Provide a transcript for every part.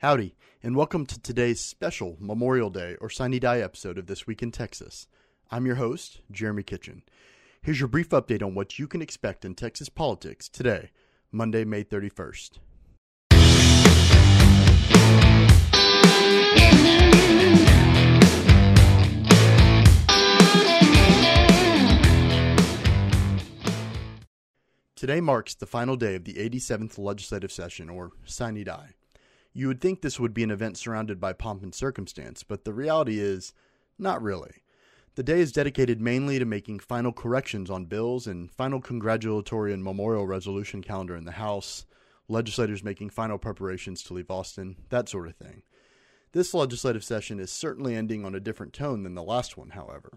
Howdy, and welcome to today's special Memorial Day or Sine Die episode of This Week in Texas. I'm your host, Jeremy Kitchen. Here's your brief update on what you can expect in Texas politics today, Monday, May 31st. Today marks the final day of the 87th legislative session, or Sine Die. You would think this would be an event surrounded by pomp and circumstance, but the reality is, not really. The day is dedicated mainly to making final corrections on bills and final congratulatory and memorial resolution calendar in the House, legislators making final preparations to leave Austin, that sort of thing. This legislative session is certainly ending on a different tone than the last one, however.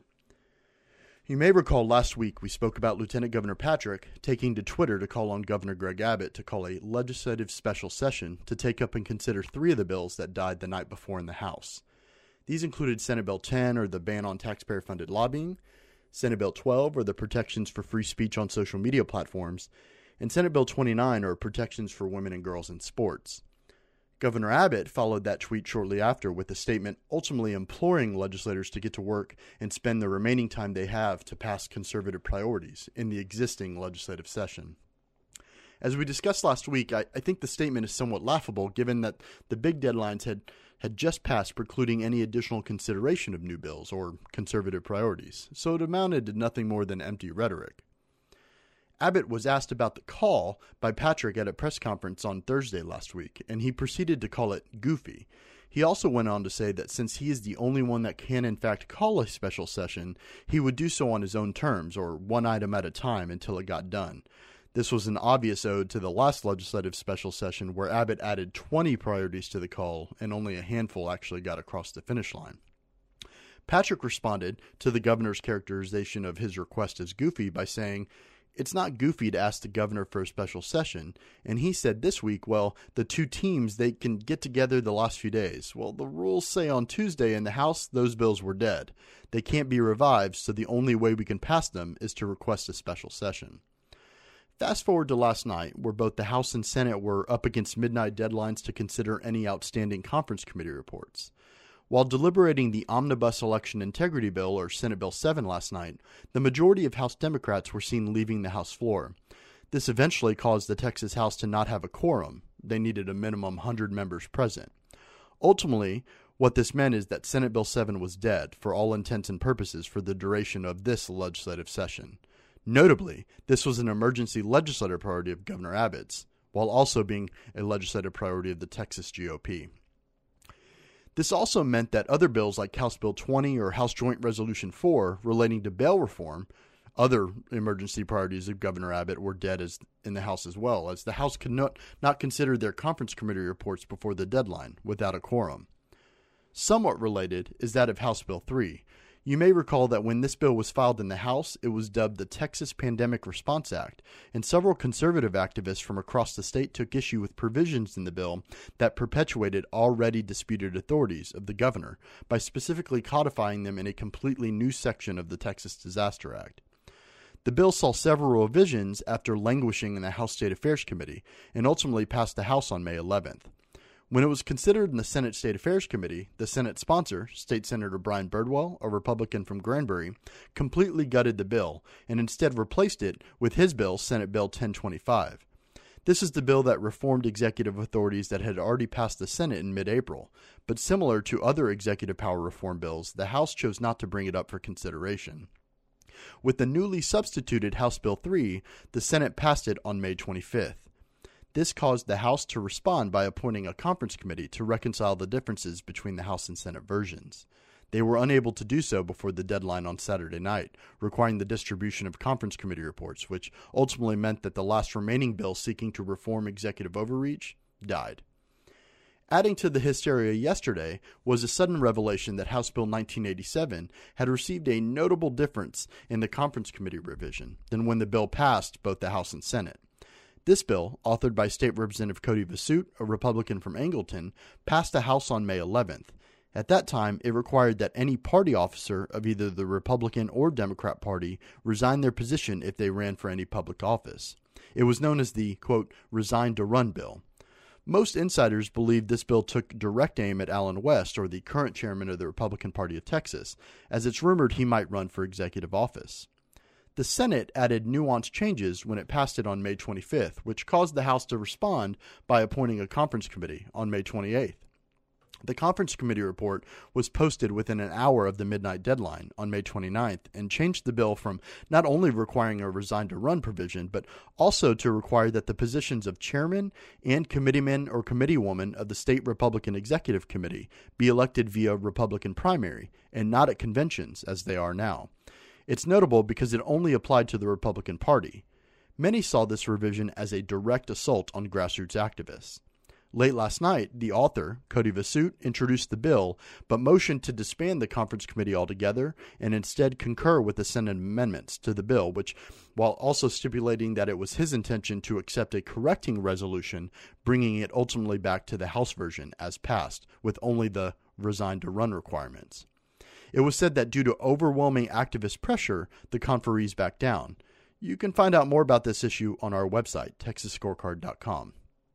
You may recall last week we spoke about Lieutenant Governor Patrick taking to Twitter to call on Governor Greg Abbott to call a legislative special session to take up and consider 3 of the bills that died the night before in the House. These included Senate Bill 10, or the ban on taxpayer-funded lobbying, Senate Bill 12, or the protections for free speech on social media platforms, and Senate Bill 29, or protections for women and girls in sports. Governor Abbott followed that tweet shortly after with a statement ultimately imploring legislators to get to work and spend the remaining time they have to pass conservative priorities in the existing legislative session. As we discussed last week, I think the statement is somewhat laughable given that the big deadlines had just passed precluding any additional consideration of new bills or conservative priorities, so it amounted to nothing more than empty rhetoric. Abbott was asked about the call by Patrick at a press conference on Thursday last week, and he proceeded to call it goofy. He also went on to say that since he is the only one that can in fact call a special session, he would do so on his own terms, or one item at a time until it got done. This was an obvious ode to the last legislative special session where Abbott added 20 priorities to the call and only a handful actually got across the finish line. Patrick responded to the governor's characterization of his request as goofy by saying, "It's not goofy to ask the governor for a special session." And he said this week, well, the 2 teams, they can get together the last few days. Well, the rules say on Tuesday in the House, those bills were dead. They can't be revived, so the only way we can pass them is to request a special session. Fast forward to last night, where both the House and Senate were up against midnight deadlines to consider any outstanding conference committee reports. While deliberating the Omnibus Election Integrity Bill, or Senate Bill 7 last night, the majority of House Democrats were seen leaving the House floor. This eventually caused the Texas House to not have a quorum. They needed a minimum 100 members present. Ultimately, what this meant is that Senate Bill 7 was dead, for all intents and purposes, for the duration of this legislative session. Notably, this was an emergency legislative priority of Governor Abbott's, while also being a legislative priority of the Texas GOP. This also meant that other bills like House Bill 20 or House Joint Resolution 4 relating to bail reform, other emergency priorities of Governor Abbott, were dead in the House as well, as the House could not consider their conference committee reports before the deadline without a quorum. Somewhat related is that of House Bill 3. You may recall that when this bill was filed in the House, it was dubbed the Texas Pandemic Response Act, and several conservative activists from across the state took issue with provisions in the bill that perpetuated already disputed authorities of the governor by specifically codifying them in a completely new section of the Texas Disaster Act. The bill saw several revisions after languishing in the House State Affairs Committee, and ultimately passed the House on May 11th. When it was considered in the Senate State Affairs Committee, the Senate sponsor, State Senator Brian Birdwell, a Republican from Granbury, completely gutted the bill and instead replaced it with his bill, Senate Bill 1025. This is the bill that reformed executive authorities that had already passed the Senate in mid-April, but similar to other executive power reform bills, the House chose not to bring it up for consideration. With the newly substituted House Bill 3, the Senate passed it on May 25th. This caused the House to respond by appointing a conference committee to reconcile the differences between the House and Senate versions. They were unable to do so before the deadline on Saturday night, requiring the distribution of conference committee reports, which ultimately meant that the last remaining bill seeking to reform executive overreach died. Adding to the hysteria yesterday was a sudden revelation that House Bill 1987 had received a notable difference in the conference committee revision than when the bill passed both the House and Senate. This bill, authored by State Representative Cody Vasut, a Republican from Angleton, passed the House on May 11th. At that time, it required that any party officer of either the Republican or Democrat Party resign their position if they ran for any public office. It was known as the, quote, resign to run bill. Most insiders believe this bill took direct aim at Allen West, or the current chairman of the Republican Party of Texas, as it's rumored he might run for executive office. The Senate added nuanced changes when it passed it on May 25th, which caused the House to respond by appointing a conference committee on May 28th. The conference committee report was posted within an hour of the midnight deadline on May 29th and changed the bill from not only requiring a resign to run provision, but also to require that the positions of chairman and committeeman or committeewoman of the state Republican Executive Committee be elected via Republican primary and not at conventions as they are now. It's notable because it only applied to the Republican Party. Many saw this revision as a direct assault on grassroots activists. Late last night, the author, Cody Vasut, introduced the bill, but motioned to disband the conference committee altogether and instead concur with the Senate amendments to the bill, which, while also stipulating that it was his intention to accept a correcting resolution, bringing it ultimately back to the House version as passed, with only the resign to run requirements. It was said that due to overwhelming activist pressure, the conferees backed down. You can find out more about this issue on our website, texasscorecard.com.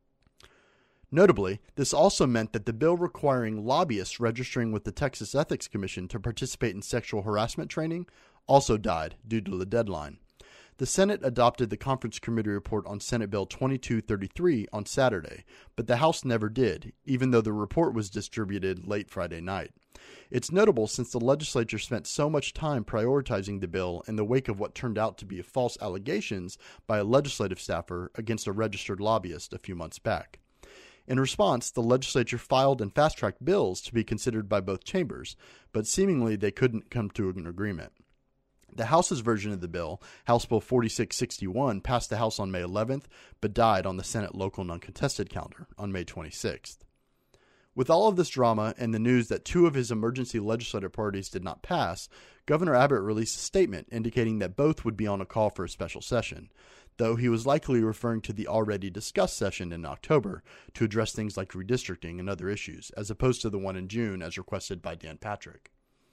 Notably, this also meant that the bill requiring lobbyists registering with the Texas Ethics Commission to participate in sexual harassment training also died due to the deadline. The Senate adopted the conference committee report on Senate Bill 2233 on Saturday, but the House never did, even though the report was distributed late Friday night. It's notable since the legislature spent so much time prioritizing the bill in the wake of what turned out to be false allegations by a legislative staffer against a registered lobbyist a few months back. In response, the legislature filed and fast-tracked bills to be considered by both chambers, but seemingly they couldn't come to an agreement. The House's version of the bill, House Bill 4661, passed the House on May 11th, but died on the Senate local non-contested calendar on May 26th. With all of this drama and the news that two of his emergency legislative priorities did not pass, Governor Abbott released a statement indicating that both would be on a call for a special session, though he was likely referring to the already discussed session in October to address things like redistricting and other issues, as opposed to the one in June as requested by Dan Patrick.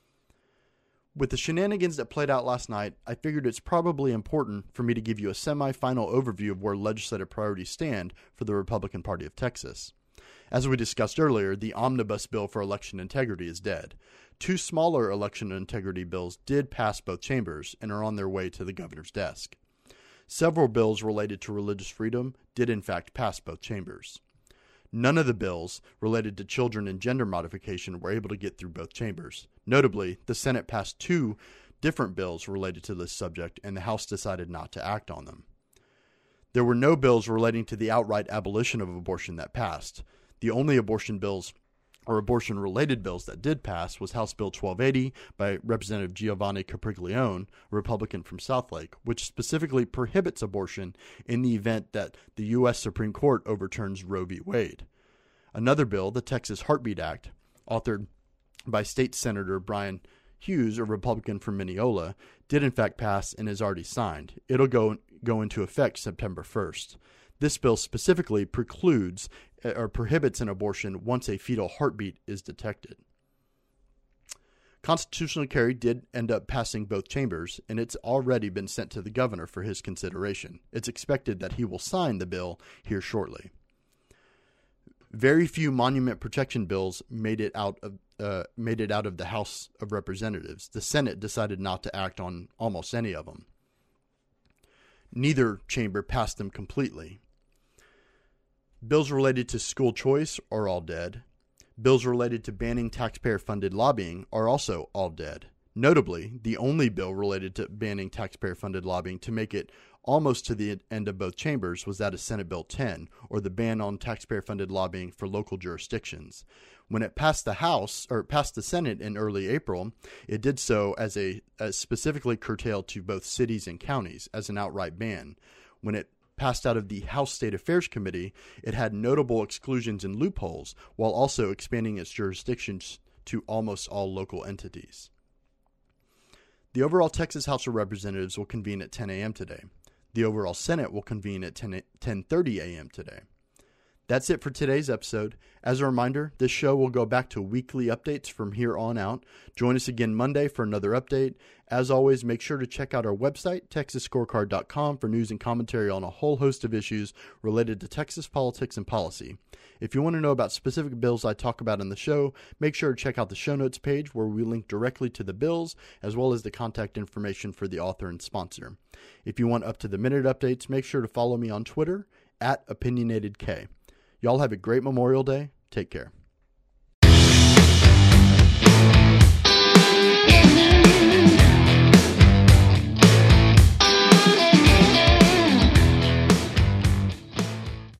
With the shenanigans that played out last night, I figured it's probably important for me to give you a semi-final overview of where legislative priorities stand for the Republican Party of Texas. As we discussed earlier, the omnibus bill for election integrity is dead. Two smaller election integrity bills did pass both chambers and are on their way to the governor's desk. Several bills related to religious freedom did in fact pass both chambers. None of the bills related to children and gender modification were able to get through both chambers. Notably, the Senate passed two different bills related to this subject, and the House decided not to act on them. There were no bills relating to the outright abolition of abortion that passed. The only abortion bills or abortion-related bills that did pass was House Bill 1280 by Representative Giovanni Capriglione, a Republican from Southlake, which specifically prohibits abortion in the event that the U.S. Supreme Court overturns Roe v. Wade. Another bill, the Texas Heartbeat Act, authored by State Senator Brian Hughes, a Republican from Mineola, did in fact pass and is already signed. It'll go into effect September 1st. This bill specifically precludes or prohibits an abortion once a fetal heartbeat is detected. Constitutional carry did end up passing both chambers, and it's already been sent to the governor for his consideration. It's expected that he will sign the bill here shortly. Very few monument protection bills made it out of the House of Representatives. The Senate decided not to act on almost any of them. Neither chamber passed them completely. Bills related to school choice are all dead. Bills related to banning taxpayer-funded lobbying are also all dead. Notably, the only bill related to banning taxpayer-funded lobbying to make it almost to the end of both chambers was that of Senate Bill 10, or the ban on taxpayer-funded lobbying for local jurisdictions. When it passed the Senate in early April, it did so as specifically curtailed to both cities and counties as an outright ban. When it passed out of the House State Affairs Committee, it had notable exclusions and loopholes, while also expanding its jurisdictions to almost all local entities. The overall Texas House of Representatives will convene at 10 a.m. today. The overall Senate will convene at 10:30 a.m. today. That's it for today's episode. As a reminder, this show will go back to weekly updates from here on out. Join us again Monday for another update. As always, make sure to check out our website, texasscorecard.com, for news and commentary on a whole host of issues related to Texas politics and policy. If you want to know about specific bills I talk about in the show, make sure to check out the show notes page where we link directly to the bills as well as the contact information for the author and sponsor. If you want up-to-the-minute updates, make sure to follow me on Twitter @OpinionatedK. Y'all have a great Memorial Day. Take care.